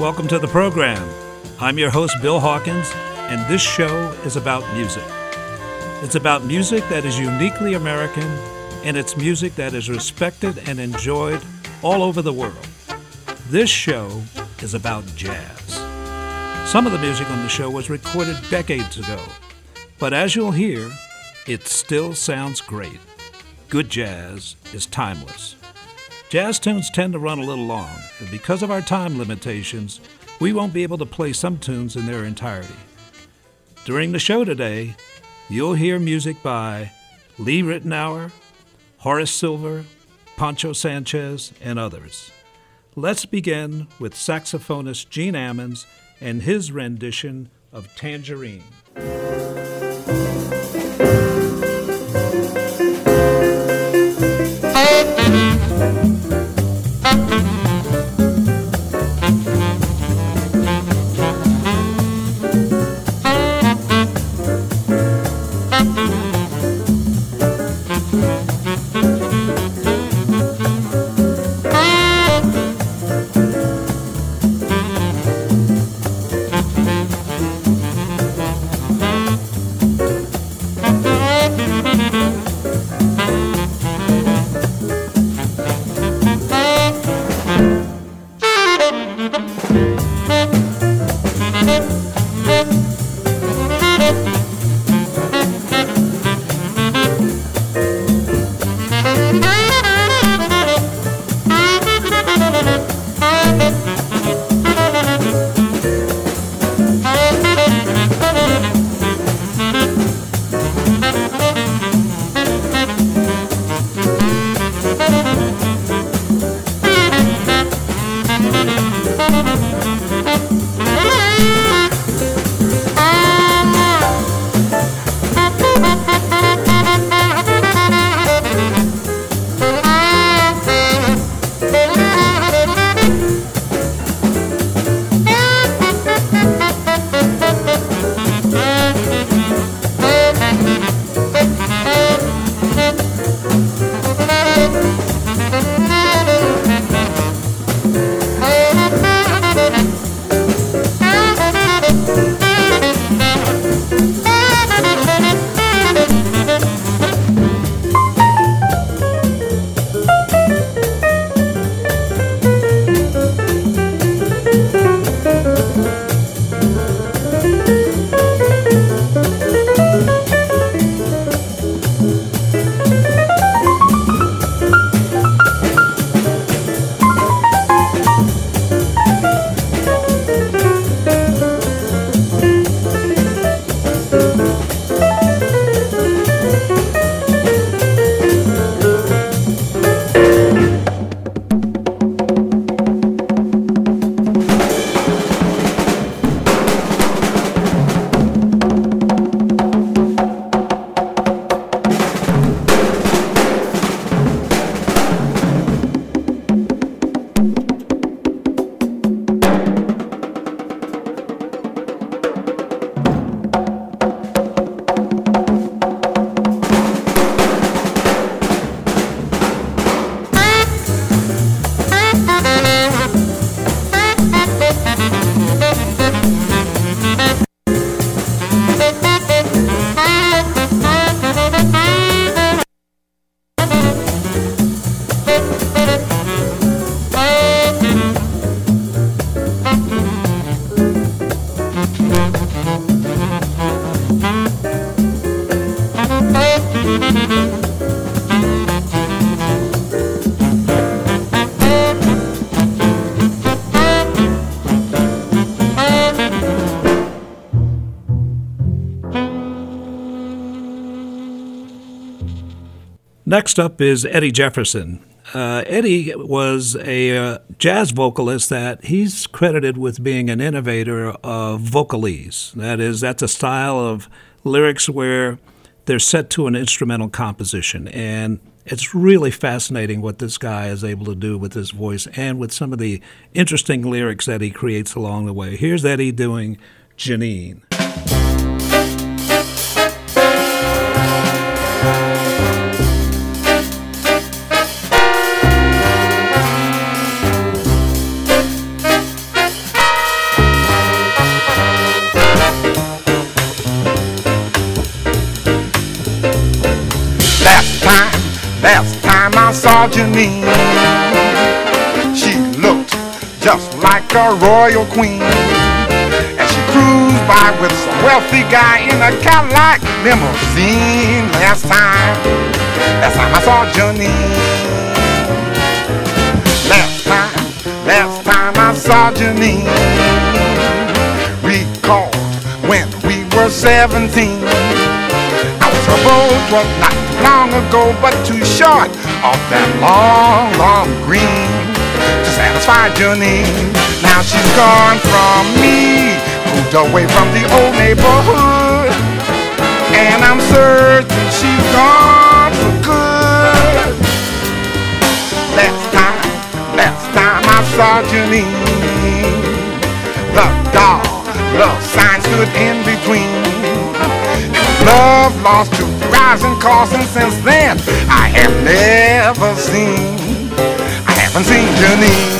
welcome to the program. I'm your host, Bill Hawkins, and this show is about music. It's about music that is uniquely American, and it's music that is respected and enjoyed all over the world. This show is about jazz. Some of the music on the show was recorded decades ago, but as you'll hear, it still sounds great. Good jazz is timeless. Jazz tunes tend to run a little long, and because of our time limitations, we won't be able to play some tunes in their entirety. During the show today, you'll hear music by Lee Ritenour, Horace Silver, Pancho Sanchez, and others. Let's begin with saxophonist Gene Ammons and his rendition of Tangerine. Next up is Eddie Jefferson. Eddie was a jazz vocalist that he's credited with being an innovator of vocalese. That's a style of lyrics where they're set to an instrumental composition. And it's really fascinating what this guy is able to do with his voice and with some of the interesting lyrics that he creates along the way. Here's Eddie doing Janine. I saw Janine. She looked just like a royal queen, and she cruised by with some wealthy guy in a Cadillac limousine. Last time I saw Janine. Last time I saw Janine. Recall when we were 17. Our boat was not too long ago, but too short off that long green to satisfy Janine. Now she's gone from me, moved away from the old neighborhood, and I'm certain she's gone for good. Last time I saw Janine, the dollar sign stood in between. Love lost to the rising cost, and since then I haven't seen Janine.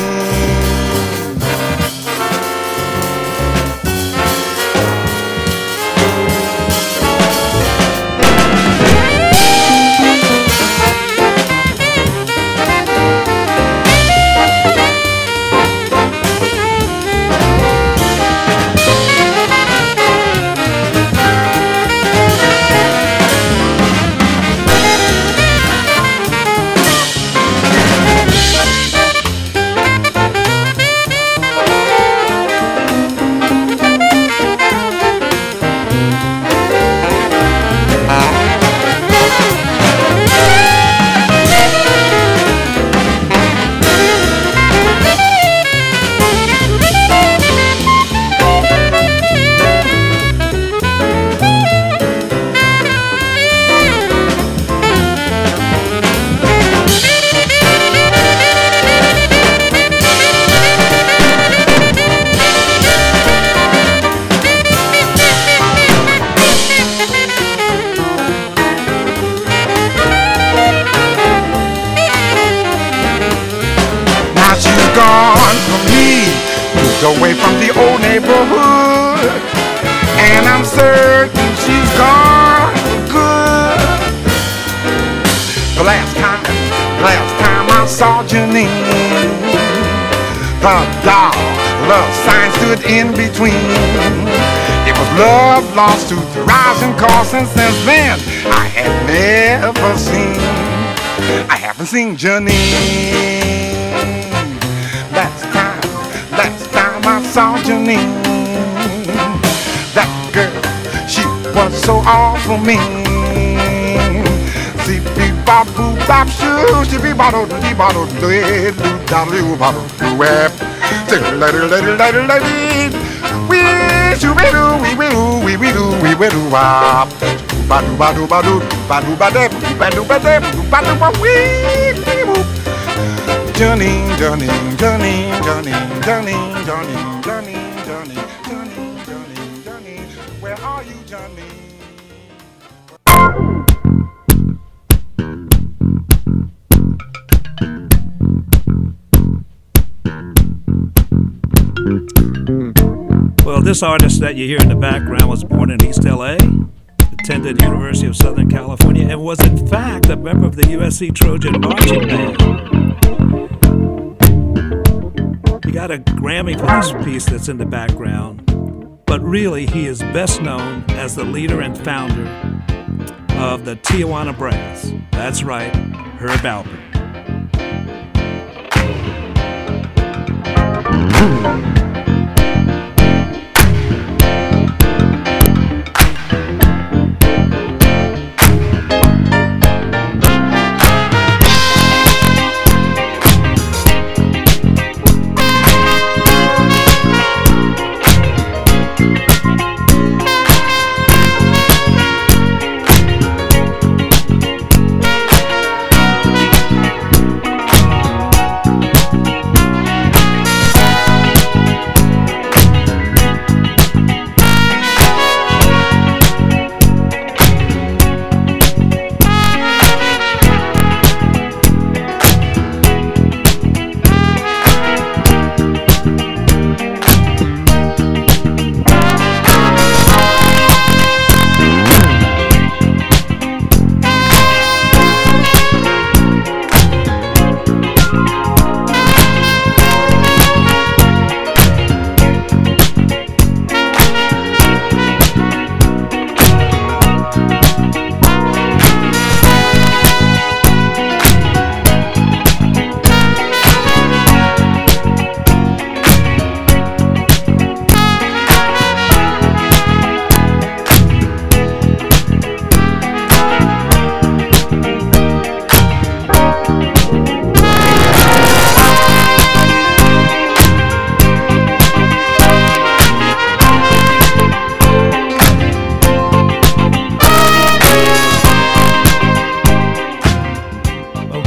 Away from the old neighborhood, and I'm certain she's gone for good. The last time I saw Janine, the dollar sign stood in between. It was love lost to the rising cost, and since then I haven't seen Janine. Last time I saw Janine, that girl, she was so all for me. See, be bop boo bop shoo, she be bottle dee bottle dee doo daddle bottle doo web. Say lady, we shoo be doo we do wop. Ba doo ba doo ba doo ba doo ba dee ba doo ba dee ba doo ba wee whoop. Janine, Janine, Janine, Janine, Janine, Janine, Janine, Janine, Janine, Janine, Janine, where are you, Janine? Well, this artist that you hear in the background was born in East LA, attended University of Southern California, and was in fact a member of the USC Trojan Marching Band. He got a Grammy for this piece that's in the background, but really he is best known as the leader and founder of the Tijuana Brass. That's right, Herb Alpert.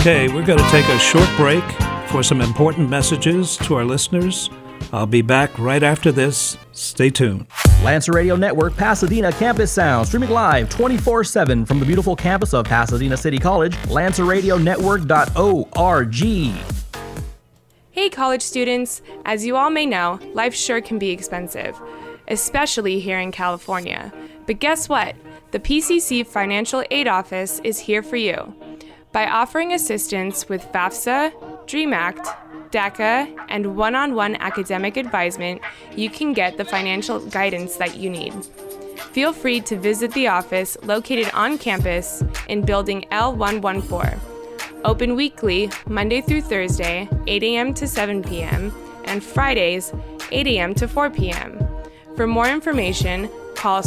Okay, we're going to take a short break for some important messages to our listeners. I'll be back right after this. Stay tuned. Lancer Radio Network Pasadena Campus Sound, streaming live 24/7 from the beautiful campus of Pasadena City College, lancerradionetwork.org. Hey college students, as you all may know, life sure can be expensive, especially here in California. But guess what? The PCC Financial Aid Office is here for you. By offering assistance with FAFSA, DREAM Act, DACA, and one-on-one academic advisement, you can get the financial guidance that you need. Feel free to visit the office located on campus in Building L114. Open weekly, Monday through Thursday, 8 a.m. to 7 p.m., and Fridays, 8 a.m. to 4 p.m. For more information, call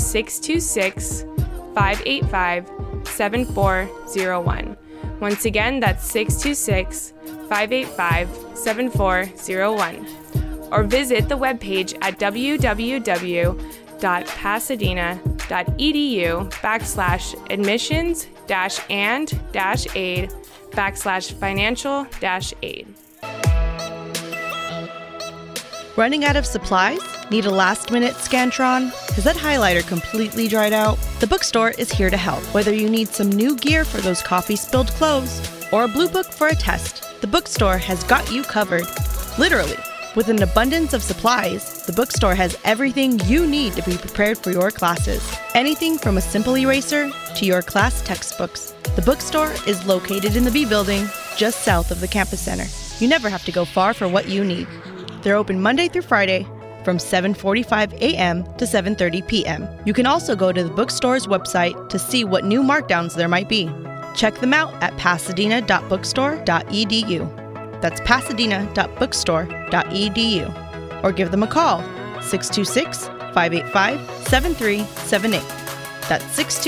626-585-7401. Once again, that's 626-585-7401. Or visit the webpage at www.pasadena.edu/admissions-and-aid/financial-aid. Running out of supplies? Need a last-minute Scantron? Has that highlighter completely dried out? The bookstore is here to help. Whether you need some new gear for those coffee-spilled clothes or a blue book for a test, the bookstore has got you covered. Literally. With an abundance of supplies, the bookstore has everything you need to be prepared for your classes. Anything from a simple eraser to your class textbooks. The bookstore is located in the B Building, just south of the campus center. You never have to go far for what you need. They're open Monday through Friday from 7:45 a.m. to 7:30 p.m. You can also go to the bookstore's website to see what new markdowns there might be. Check them out at pasadena.bookstore.edu. That's pasadena.bookstore.edu. Or give them a call, 626-585-7378. That's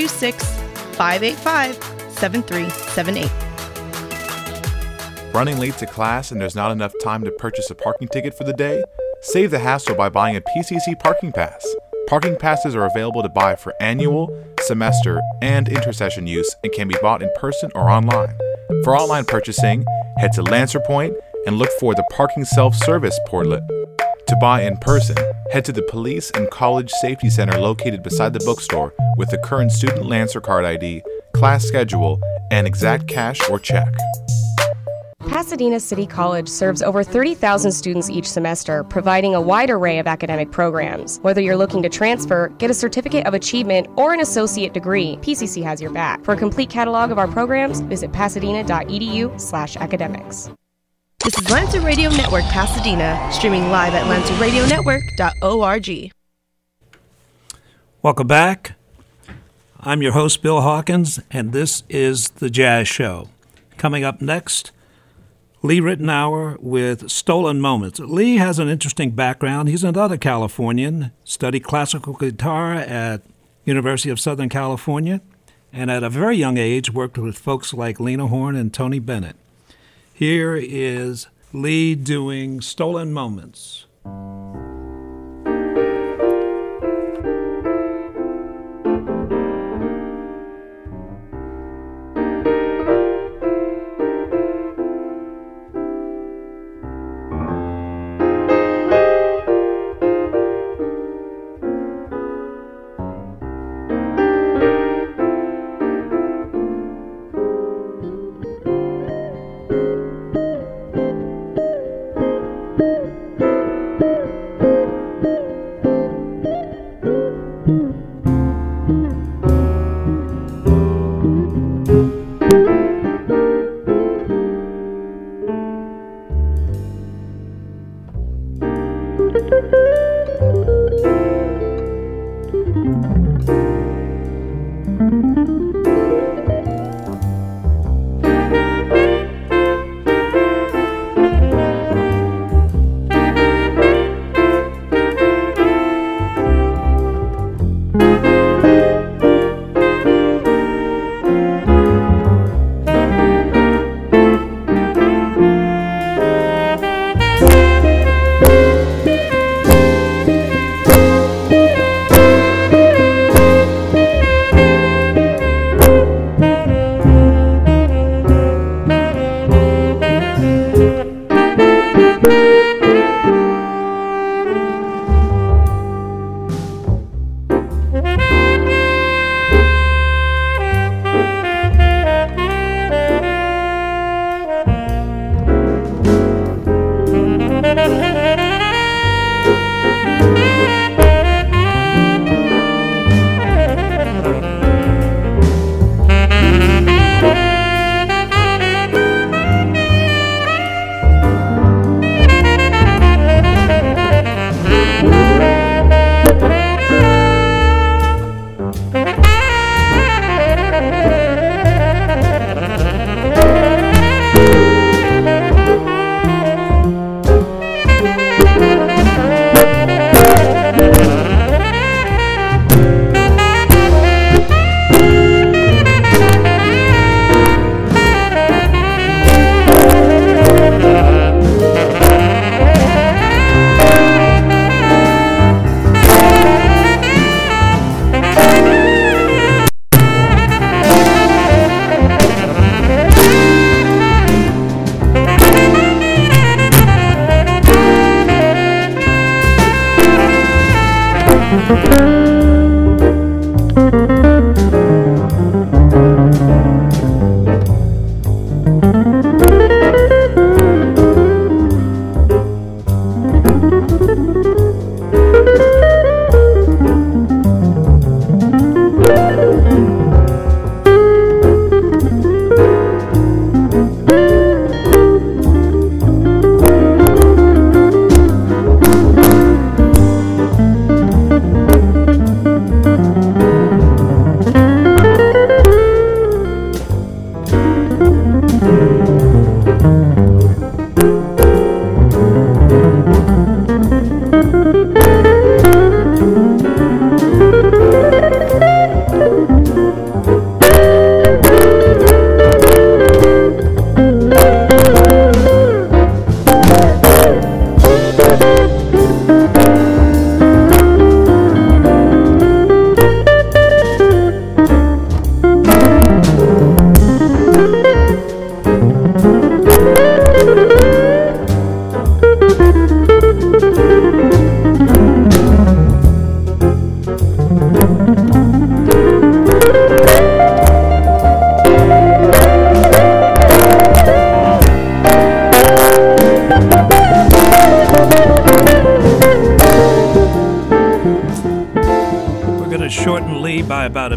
626-585-7378. Running late to class and there's not enough time to purchase a parking ticket for the day? Save the hassle by buying a PCC parking pass. Parking passes are available to buy for annual, semester, and intersession use and can be bought in person or online. For online purchasing, head to Lancer Point and look for the Parking Self-Service portlet. To buy in person, head to the Police and College Safety Center located beside the bookstore with the current student Lancer card ID, class schedule, and exact cash or check. Pasadena City College serves over 30,000 students each semester, providing a wide array of academic programs. Whether you're looking to transfer, get a certificate of achievement, or an associate degree, PCC has your back. For a complete catalog of our programs, visit pasadena.edu/academics. This is Lancer Radio Network Pasadena, streaming live at lancerradionetwork.org. Welcome back. I'm your host, Bill Hawkins, and this is The Jazz Show. Coming up next, Lee Ritenour with Stolen Moments. Lee has an interesting background. He's another Californian, studied classical guitar at University of Southern California, and at a very young age worked with folks like Lena Horne and Tony Bennett. Here is Lee doing Stolen Moments.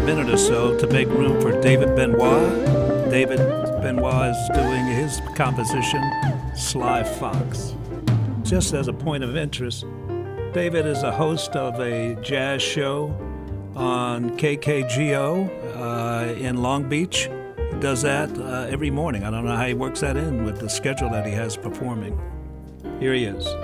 minute or so to make room for David Benoit. David Benoit is doing his composition, Sly Fox. Just as a point of interest, David is a host of a jazz show on KKGO in Long Beach. He does that every morning. I don't know how he works that in with the schedule that he has performing. Here he is.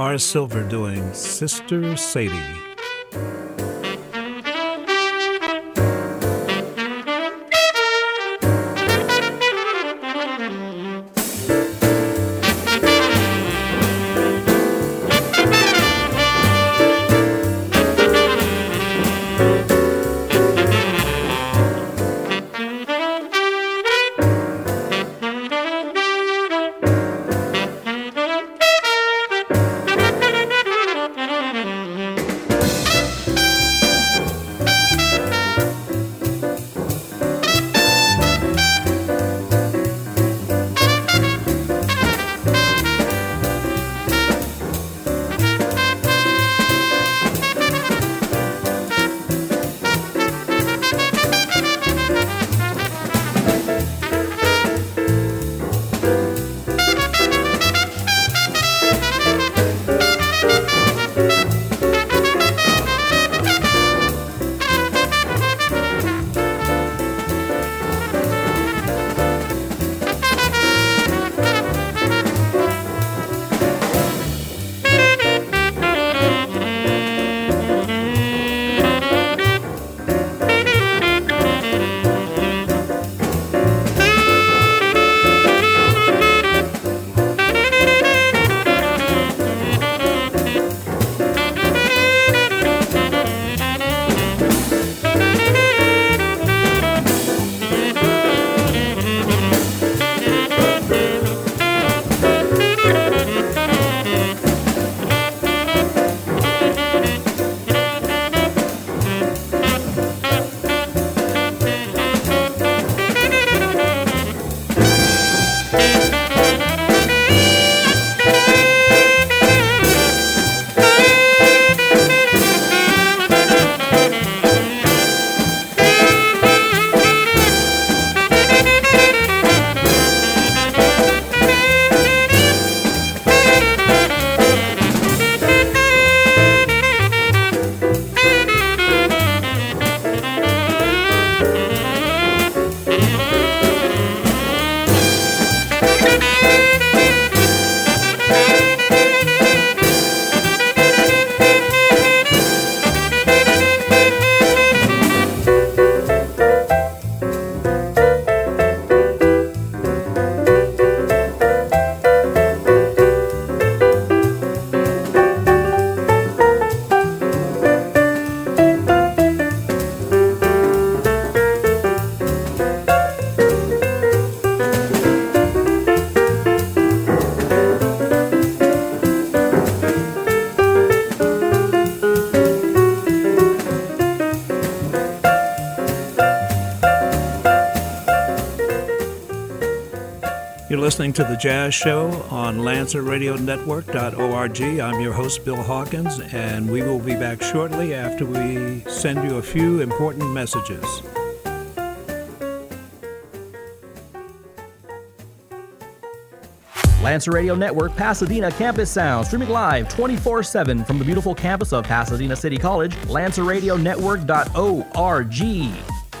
Mars Silver doing Sister Sadie. You're listening to The Jazz Show on LancerRadioNetwork.org. I'm your host, Bill Hawkins, and we will be back shortly after we send you a few important messages. Lancer Radio Network Pasadena Campus Sound, streaming live 24/7 from the beautiful campus of Pasadena City College, LancerRadioNetwork.org.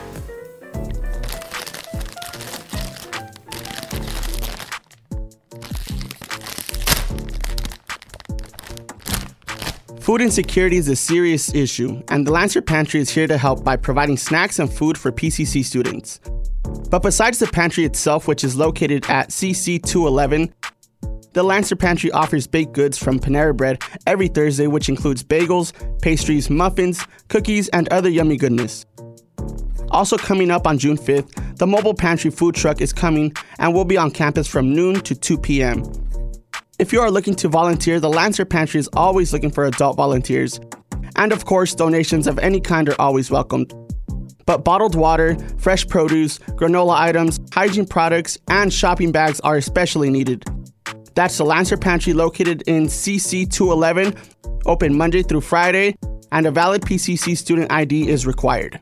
Food insecurity is a serious issue, and the Lancer Pantry is here to help by providing snacks and food for PCC students. But besides the pantry itself, which is located at CC 211, the Lancer Pantry offers baked goods from Panera Bread every Thursday, which includes bagels, pastries, muffins, cookies, and other yummy goodness. Also coming up on June 5th, the mobile pantry food truck is coming and will be on campus from noon to 2 p.m. If you are looking to volunteer, the Lancer Pantry is always looking for adult volunteers. And of course, donations of any kind are always welcomed. But bottled water, fresh produce, granola items, hygiene products, and shopping bags are especially needed. That's the Lancer Pantry located in CC 211, open Monday through Friday, and a valid PCC student ID is required.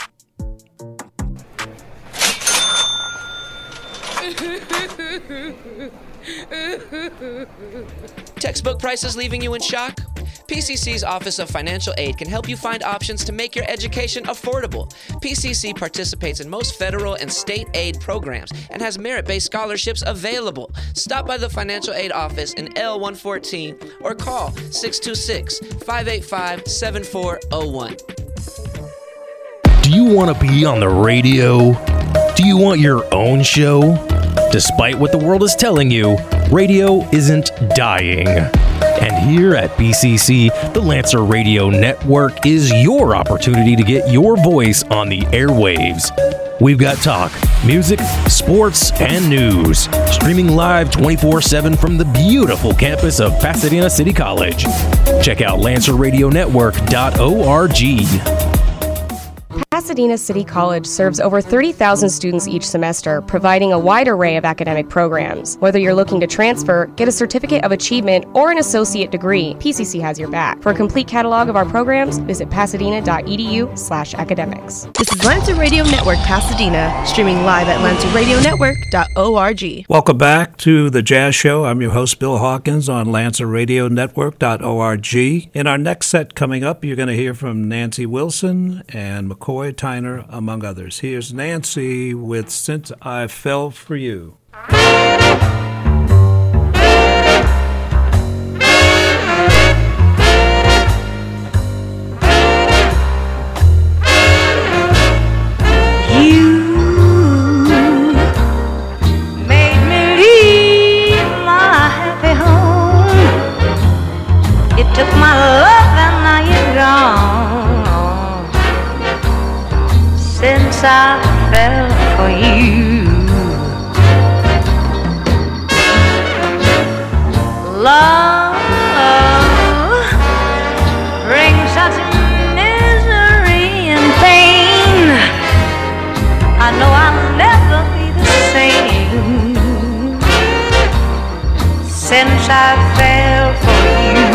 Textbook prices leaving you in shock? PCC's Office of Financial Aid can help you find options to make your education affordable. PCC participates in most federal and state aid programs and has merit-based scholarships available. Stop by the Financial Aid Office in L114 or call 626-585-7401. Do you want to be on the radio? Do you want your own show? Despite what the world is telling you, radio isn't dying. And here at BCC, the Lancer Radio Network is your opportunity to get your voice on the airwaves. We've got talk, music, sports, and news. Streaming live 24/7 from the beautiful campus of Pasadena City College. Check out LancerRadioNetwork.org. Pasadena City College serves over 30,000 students each semester, providing a wide array of academic programs. Whether you're looking to transfer, get a certificate of achievement, or an associate degree, PCC has your back. For a complete catalog of our programs, visit pasadena.edu/academics. This is Lancer Radio Network Pasadena, streaming live at lancerradionetwork.org. Welcome back to the Jazz Show. I'm your host, Bill Hawkins, on lancerradionetwork.org. In our next set coming up, you're going to hear from Nancy Wilson and McCoy Tyner, among others. Here's Nancy with Since I Fell for You. Took my love and now you're gone. Since I fell for you, love brings such misery and pain. I know I'll never be the same since I fell for you.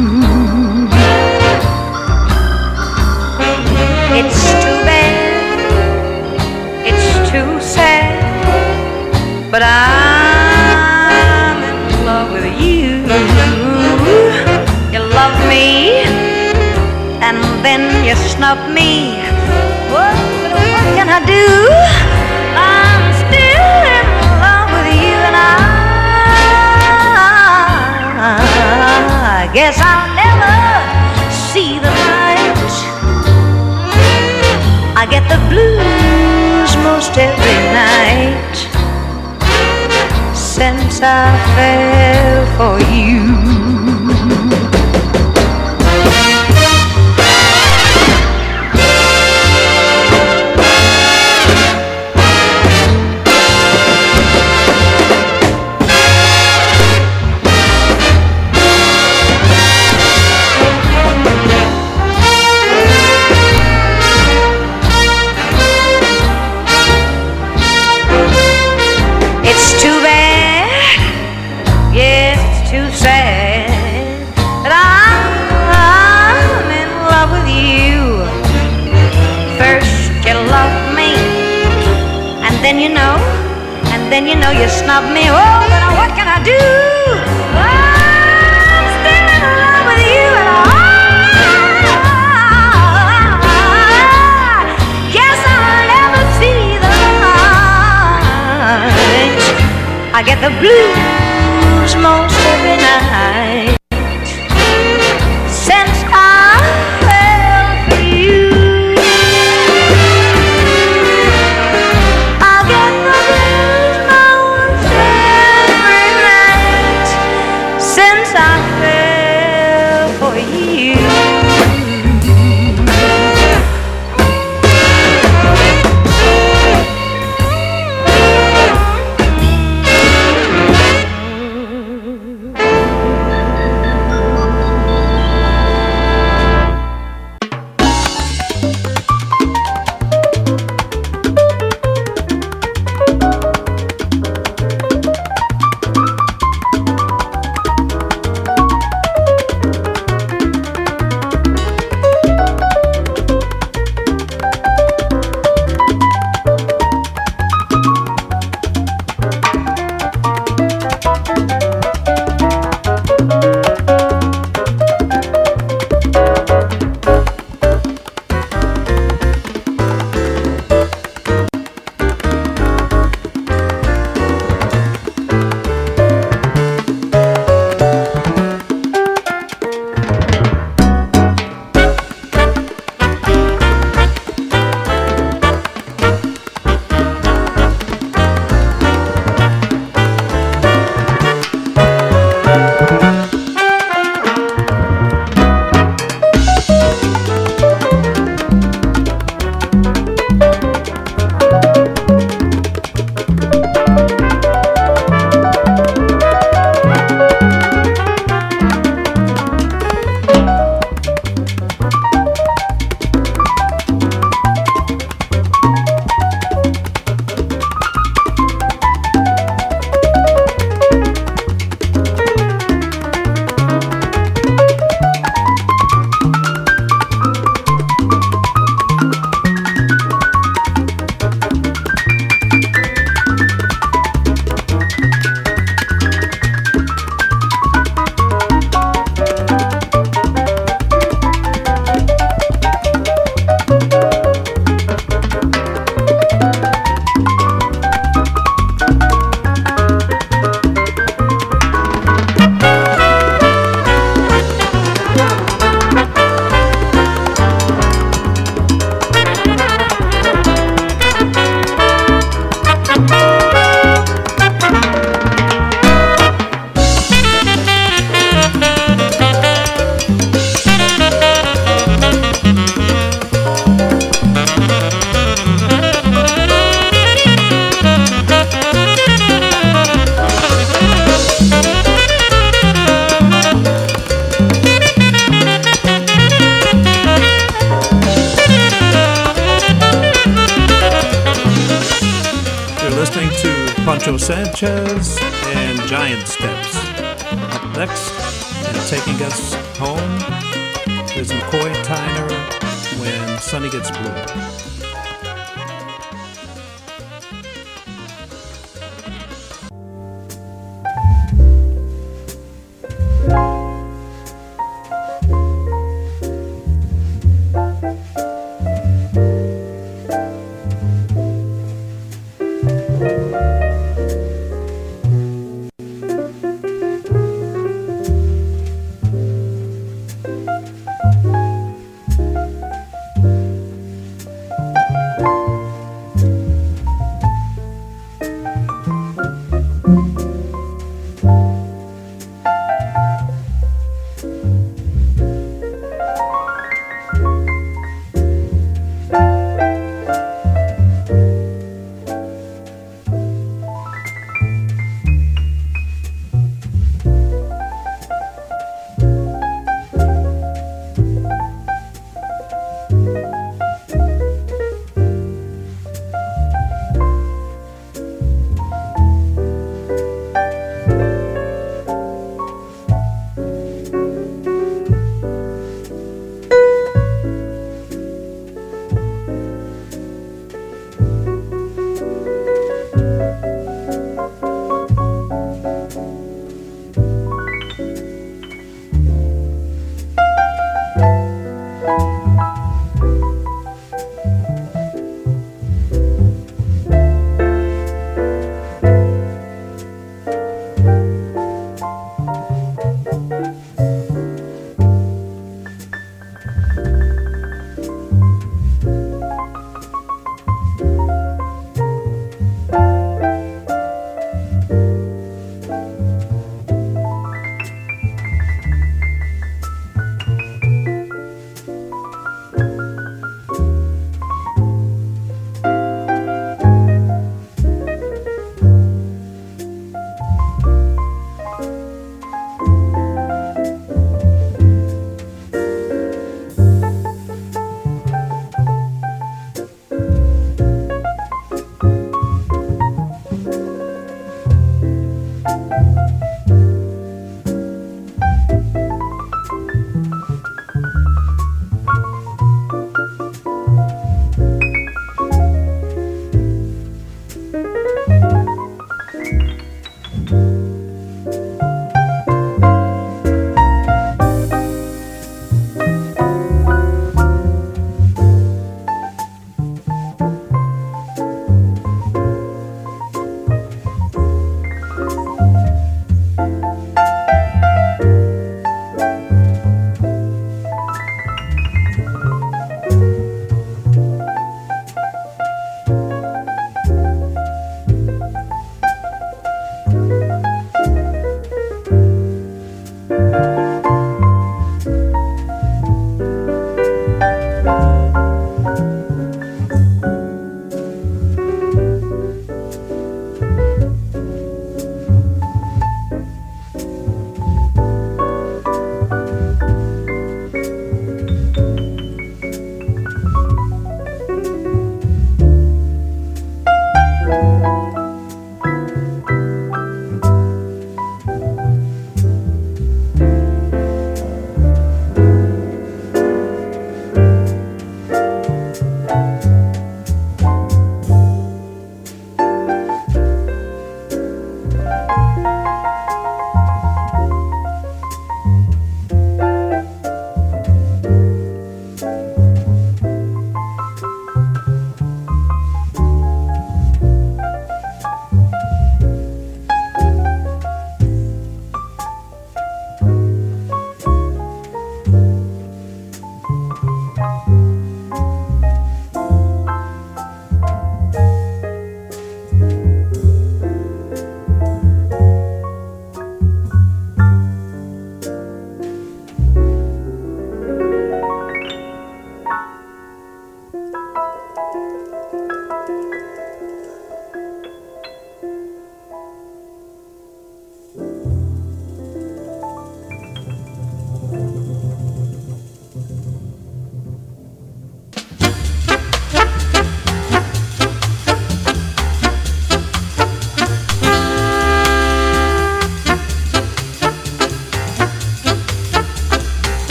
It's too bad, it's too sad, but I'm in love with you. You love me, and then you snub me. What can I do? I'm still in love with you, and I guess I'll never see the light. I get the blues most every night since I fell for you. Then you know you snub me. Oh, then what can I do? I'm still in love with you, and I guess I'll never see the light. I get the blues most every night since I fell for you. I'll get the since I fell for you. Pancho Sanchez and Giant Steps. Up next, and taking us home, is McCoy Tyner, When Sunny Gets Blue.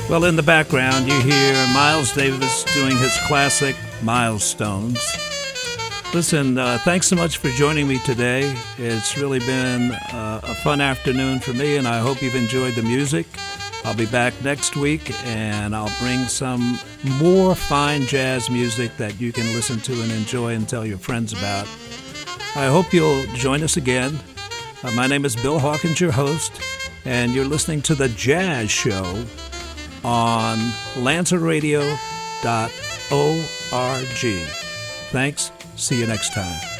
Well, in the background, you hear Miles Davis doing his classic Milestones. Listen, thanks so much for joining me today. It's really been a fun afternoon for me, and I hope you've enjoyed the music. I'll be back next week, and I'll bring some more fine jazz music that you can listen to and enjoy and tell your friends about. I hope you'll join us again. My name is Bill Hawkins, your host, and you're listening to The Jazz Show on LancerRadio.org. Thanks. See you next time.